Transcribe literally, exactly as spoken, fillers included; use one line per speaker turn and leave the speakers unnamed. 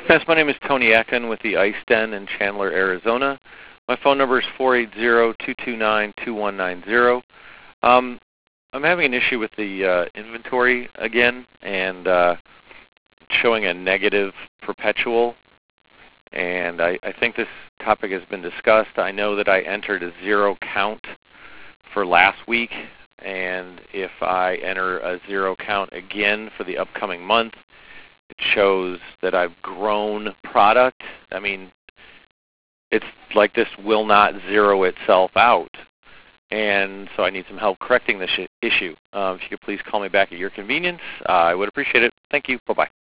Yes, my name is Tony Atkin with the Ice Den in Chandler, Arizona. My phone number is four eight zero, two two nine, two one nine zero. Um, I'm having an issue with the uh, inventory again, and uh, showing a negative perpetual. And I, I think this topic has been discussed. I know that I entered a zero count for last week, and if I enter a zero count again for the upcoming month, it shows that I've grown product. I mean, it's like this will not zero itself out. And so I need some help correcting this issue. Um, if you could please call me back at your convenience, uh, I would appreciate it. Thank you. Bye-bye.